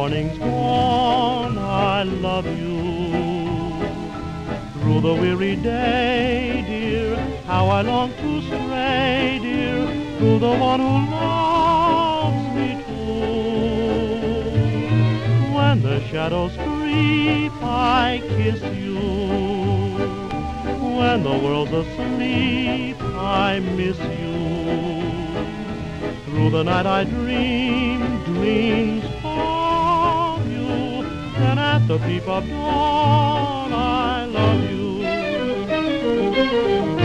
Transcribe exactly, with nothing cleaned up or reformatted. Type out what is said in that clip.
morning's gone, I love you. Through the weary day, dear, how I long to stray, dear, to the one who loves me too. When the shadows creep, I kiss you. When the world's asleep, I miss you. Through the night I dream dreams of you. Then at the peep of dawn I love you.